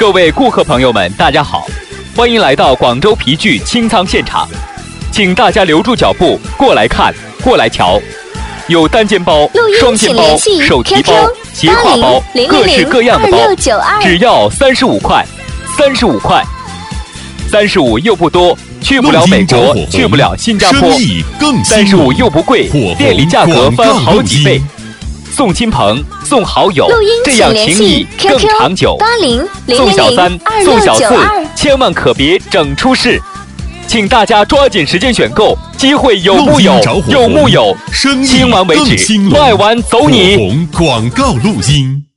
各位顾客朋友们，大家好，欢迎来到广州皮具清仓现场，请大家留住脚步，过来看，过来瞧。有单肩包、双肩包、手提包、斜挎包，各式各样的包，只要35块，35块，35又不多，去不了美国，去不了新加坡，35又不贵，店里价格翻好几倍。送亲朋，送好友，这样情谊更长久。送小三，送小四，千万可别整出事。请大家抓紧时间选购，机会有木有？有木有？听完为止，卖完走你。 广告录音。